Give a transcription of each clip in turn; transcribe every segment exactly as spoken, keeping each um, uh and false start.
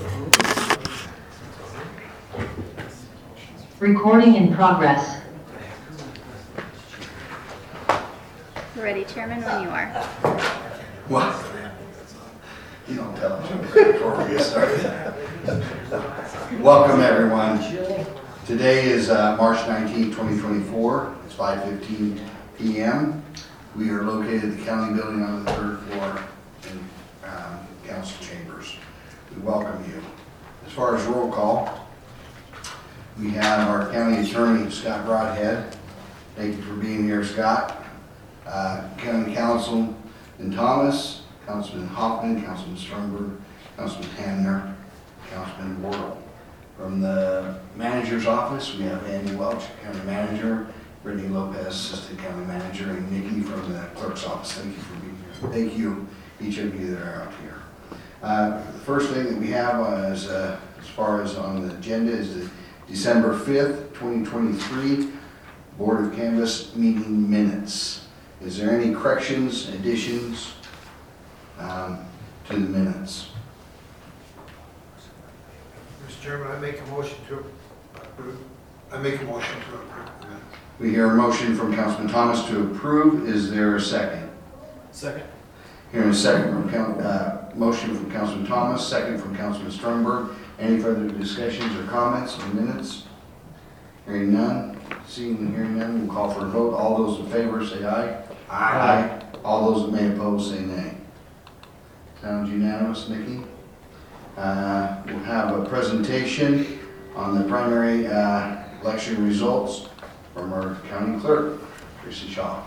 Recording in progress. Ready, Chairman, when you are. Well, you don't tell them before we get started. Welcome, everyone. Today is uh, March nineteenth, twenty twenty-four. It's five fifteen p m We are located at the county building on the third floor in um, council chambers. We welcome you. As far as roll call, we have our county attorney, Scott Broadhead. Thank you for being here, Scott. Uh, County Councilman Thomas, Councilman Hoffman, Councilman Sternberg, Councilman Tanner, Councilman Wardle. From the manager's office, we have Andy Welch, County Manager, Brittany Lopez, Assistant County Manager, and Nikki from the clerk's office. Thank you for being here. Thank you, each of you that are out here. Uh, the first thing that we have uh, is, uh, as far as on the agenda, is the December fifth, twenty twenty-three Board of Canvass meeting minutes. Is there any corrections, additions um, to the minutes? Mister Chairman, I make a motion to approve. I make a motion to approve the minutes. We hear a motion from Councilman Thomas to approve. Is there a second? Second. Hearing a second from Coun- uh, motion from Councilman Thomas, second from Councilman Sternberg. Any further discussions or comments on minutes? Hearing none, seeing and hearing none, we'll call for a vote. All those in favor say aye. Aye. All those that may oppose say nay. Sounds unanimous, Nikki. Uh, we'll have a presentation on the primary uh, election results from our county clerk, Tracy Shaw.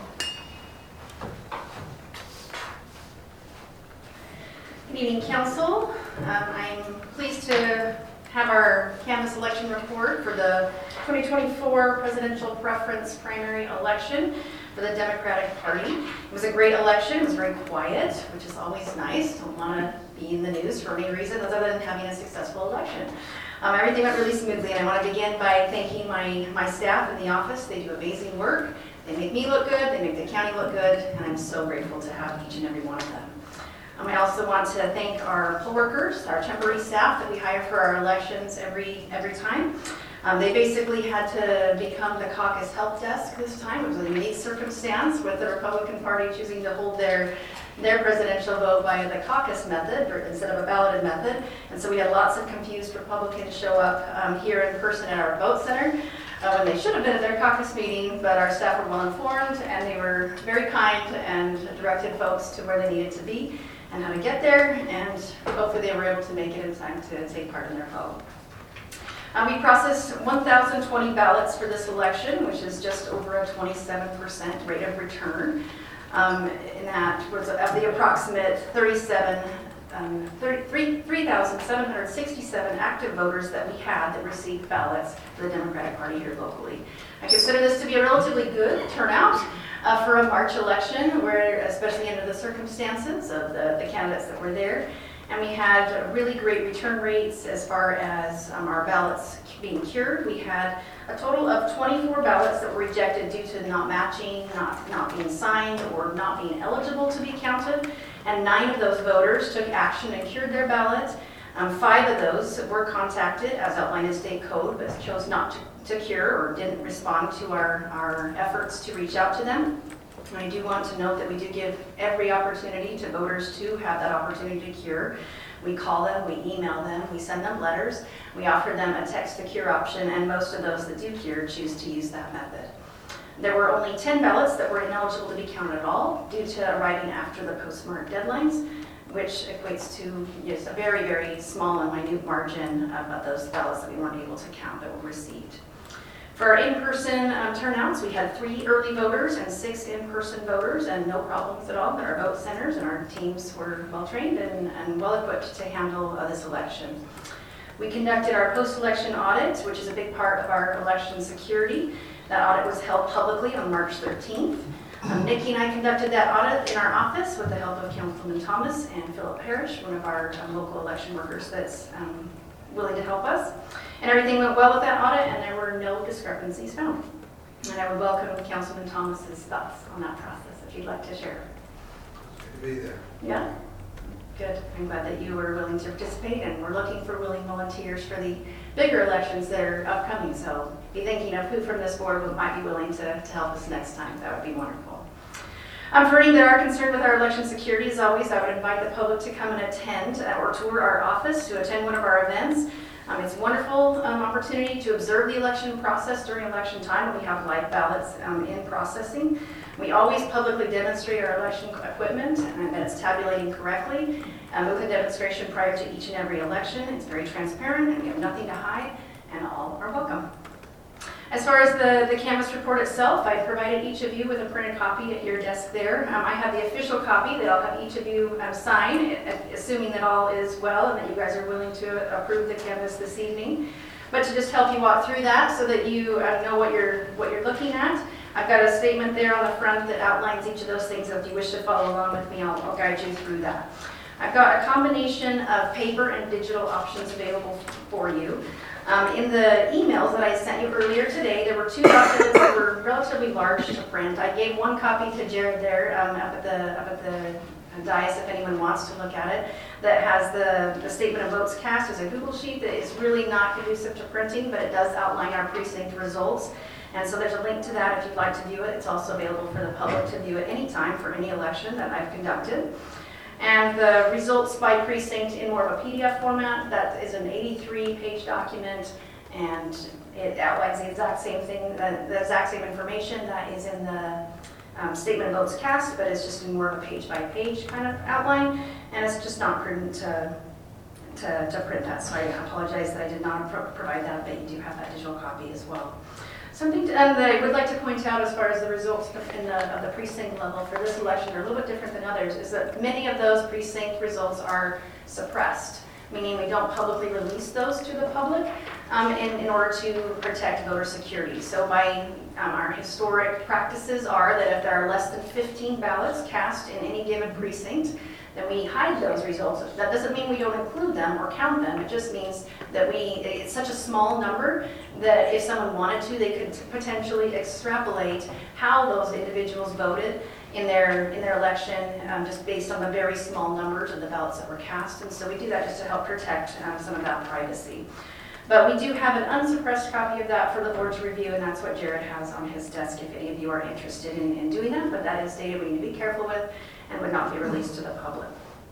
Good evening, Council. Um, I'm pleased to have our canvass election report for the twenty twenty-four presidential preference primary election for the Democratic Party. It was a great election. It was very quiet, which is always nice. Don't want to be in the news for any reason other than having a successful election. Um, everything went really smoothly, and I want to begin by thanking my, my staff in the office. They do amazing work. They make me look good. They make the county look good, and I'm so grateful to have each and every one of them. Um, I also want to thank our poll workers, our temporary staff that we hire for our elections every every time. Um, they basically had to become the caucus help desk this time. It was a unique circumstance with the Republican Party choosing to hold their their presidential vote via the caucus method or instead of a balloted method. And so we had lots of confused Republicans show up um, here in person at our vote center uh, when they should have been at their caucus meeting, but our staff were well informed and they were very kind and directed folks to where they needed to be and how to get there, and hopefully they were able to make it in time to take part in their vote. Um, we processed one thousand twenty ballots for this election, which is just over a twenty-seven percent rate of return. Um, and that was of the approximate thirty-seven, um, three thousand seven hundred sixty-seven active voters that we had that received ballots for the Democratic Party here locally. I consider this to be a relatively good turnout uh, for a March election, where, especially under the circumstances of the, the candidates that were there. And we had really great return rates as far as um, our ballots being cured. We had a total of twenty-four ballots that were rejected due to not matching, not, not being signed, or not being eligible to be counted. And nine of those voters took action and cured their ballots. Um, five of those were contacted as outlined in state code, but chose not to, to cure or didn't respond to our, our efforts to reach out to them. And I do want to note that we do give every opportunity to voters to have that opportunity to cure. We call them, we email them, we send them letters, we offer them a text to cure option, and most of those that do cure choose to use that method. There were only ten ballots that were ineligible to be counted at all due to arriving after the postmark deadlines, which equates to just a very, very small and minute margin of those ballots that we weren't able to count that were received. For our in-person um, turnouts, we had three early voters and six in-person voters, and no problems at all. But our vote centers and our teams were well-trained and, and well-equipped to handle uh, this election. We conducted our post-election audit, which is a big part of our election security. That audit was held publicly on March thirteenth. Um, Nikki and I conducted that audit in our office with the help of Councilman Thomas and Philip Parrish, one of our um, local election workers that's um, willing to help us. And everything went well with that audit, and there were no discrepancies found. And I would welcome Councilman Thomas's thoughts on that process, if you'd like to share. Good to be there. Yeah? Good. I'm glad that you were willing to participate, and we're looking for willing volunteers for the bigger elections that are upcoming. So be thinking of who from this board would, might be willing to, to help us next time. That would be wonderful. Um, for any that are concerned with our election security, as always, I would invite the public to come and attend uh, or tour our office to attend one of our events. Um, it's a wonderful um, opportunity to observe the election process during election time. We have live ballots um, in processing. We always publicly demonstrate our election equipment and that it's tabulating correctly. Um, with a demonstration prior to each and every election, it's very transparent and we have nothing to hide, and all are welcome. As far as the, the canvas report itself, I provided each of you with a printed copy at your desk there. Um, I have the official copy that I'll have each of you um, sign, assuming that all is well and that you guys are willing to approve the canvas this evening. But to just help you walk through that so that you uh, know what you're, what you're looking at, I've got a statement there on the front that outlines each of those things. If you wish to follow along with me, I'll, I'll guide you through that. I've got a combination of paper and digital options available for you. Um, in the emails that I sent you earlier today, there were two documents that were relatively large to print. I gave one copy to Jared there um, up at the up at the dais if anyone wants to look at it. That has the, the statement of votes cast as a Google sheet that is really not conducive to printing, but it does outline our precinct results. And so there's a link to that if you'd like to view it. It's also available for the public to view at any time for any election that I've conducted. And the results by precinct in more of a P D F format. That is an eighty-three page document, and it outlines the exact same thing, the, the exact same information that is in the um, statement of votes cast, but it's just in more of a page by page kind of outline, and it's just not prudent to, to, to print that. So I apologize that I did not pro provide that, but you do have that digital copy as well. Something to, um, that I would like to point out as far as the results in the, of the precinct level for this election are a little bit different than others, is that many of those precinct results are suppressed, meaning we don't publicly release those to the public um, in, in order to protect voter security. So by um, our historic practices are that if there are less than fifteen ballots cast in any given precinct, then we hide those results. That doesn't mean we don't include them or count them. It just means that we, it's such a small number that if someone wanted to, they could potentially extrapolate how those individuals voted in their in their election um, just based on the very small numbers of the ballots that were cast. And so we do that just to help protect um, some of that privacy. But we do have an unsuppressed copy of that for the board to review, and that's what Jared has on his desk if any of you are interested in, in doing that. But that is data we need to be careful with and would not be released to the public.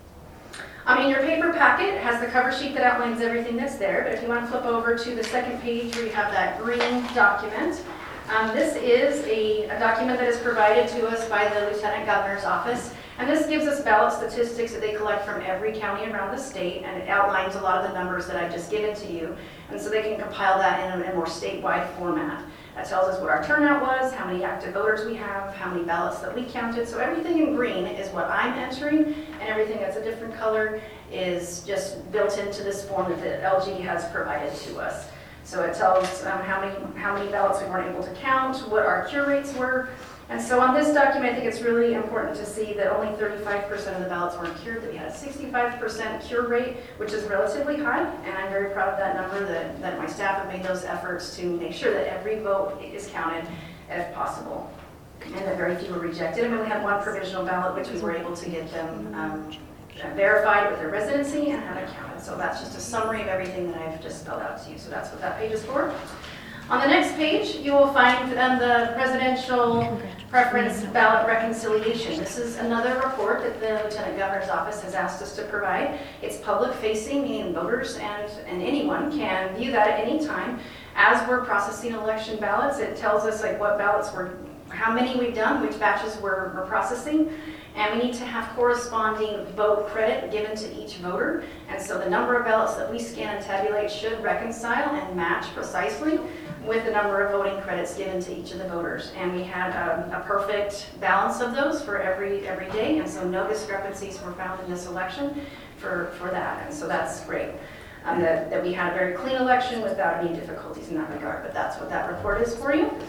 Um, in your paper packet, it has the cover sheet that outlines everything that's there, but if you want to flip over to the second page where you have that green document, um, this is a, a document that is provided to us by the Lieutenant Governor's office, and this gives us ballot statistics that they collect from every county around the state, and it outlines a lot of the numbers that I've just given to you, and so they can compile that in a, in a more statewide format. That tells us what our turnout was, how many active voters we have, how many ballots that we counted. So everything in green is what I'm entering, and everything that's a different color is just built into this form that the L G has provided to us. So it tells um, how many how many ballots we weren't able to count, what our cure rates were. And so on this document, I think it's really important to see that only thirty-five percent of the ballots weren't cured, that we had a sixty-five percent cure rate, which is relatively high, and I'm very proud of that number, that, that my staff have made those efforts to make sure that every vote is counted if possible, and that very few were rejected. And we only had one provisional ballot, which we were able to get them um, verified with their residency and have it counted. So that's just a summary of everything that I've just spelled out to you. So that's what that page is for. On the next page, you will find um, the presidential preference ballot reconciliation. This is another report that the Lieutenant Governor's office has asked us to provide. It's public facing, meaning voters and, and anyone can view that at any time. As we're processing election ballots, it tells us like what ballots were, how many we've done, which batches we're, we're processing. And we need to have corresponding vote credit given to each voter. And so the number of ballots that we scan and tabulate should reconcile and match precisely with the number of voting credits given to each of the voters. And we had a, a perfect balance of those for every every day, and so no discrepancies were found in this election for, for that, and so that's great. Um, that, that we had a very clean election without any difficulties in that regard, but that's what that report is for you.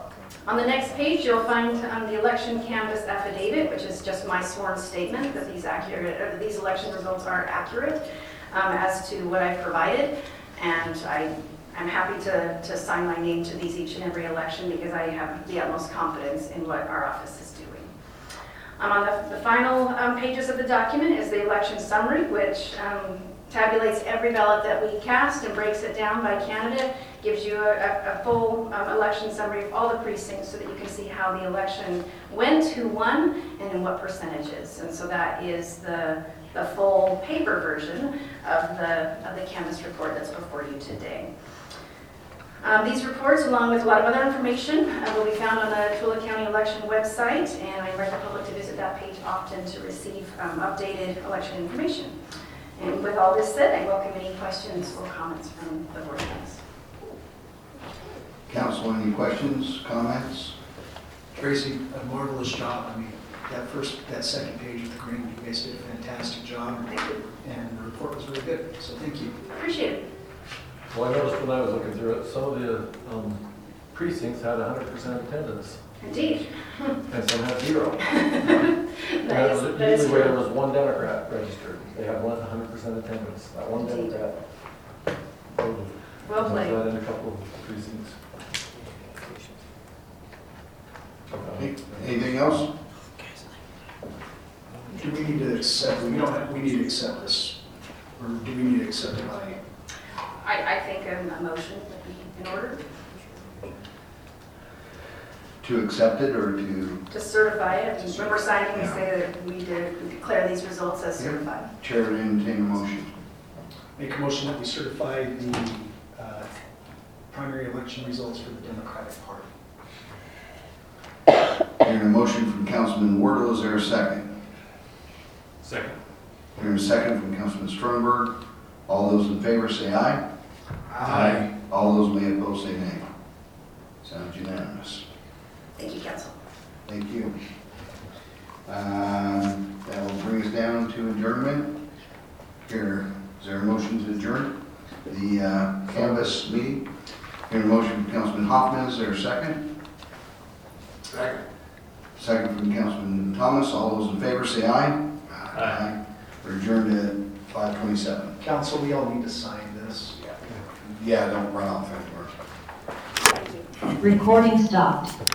On the next page, you'll find um, the election canvass affidavit, which is just my sworn statement that these, accurate, uh, these election results are accurate um, as to what I've provided, and I I'm happy to, to sign my name to these each and every election because I have the utmost confidence in what our office is doing. Um, On the the final um, pages of the document is the election summary, which um, tabulates every ballot that we cast and breaks it down by candidate, gives you a, a, a full um, election summary of all the precincts so that you can see how the election went, who won, and in what percentages. And so that is the, the full paper version of the, of the canvas report that's before you today. Um, these reports, along with a lot of other information, uh, will be found on the Tooele County election website, and I invite the public to visit that page often to receive um, updated election information. And with all this said, I welcome any questions or comments from the board members. Council, any questions, comments? Tracy, a marvelous job. I mean, that first, that second page with the green, you guys did a fantastic job, Thank you. and the report was really good, so thank you. Appreciate it. Well, I noticed when I was looking through it, some of the um, precincts had one hundred percent attendance, Indeed. and some had zero. That And that is, was that is usually where there true. was one Democrat registered. They had one hundred percent attendance, that one Indeed. Democrat. voted. Well There's played. that in a couple of precincts. Any- Anything else? Do we need to accept, we don't have, we need to accept this, or do we need to accept it by? I, I think um, a motion would be in order To accept it or to to certify it. And when we're signing, we say that we did we declare these results as Yeah. certified. chair would entertain a motion? Make a motion that we certify the uh, primary election results for the Democratic Party. Hearing a motion from Councilman Wardle, is there a second? Second. Hearing a second from Councilman Sternberg. All those in favor say aye. Aye. All those may oppose say nay. Sounds unanimous. Thank you, council. Thank you. Um, That will bring us down to adjournment. Here, is there a motion to adjourn the uh, canvas meeting? Hearing a motion from Councilman Hoffman, is there a second? Second. Second from Councilman Thomas. All those in favor say aye. Aye. We're adjourned at five twenty-seven. Council, we all need to sign this. Yeah, don't run off anywhere. Thank you. Recording stopped.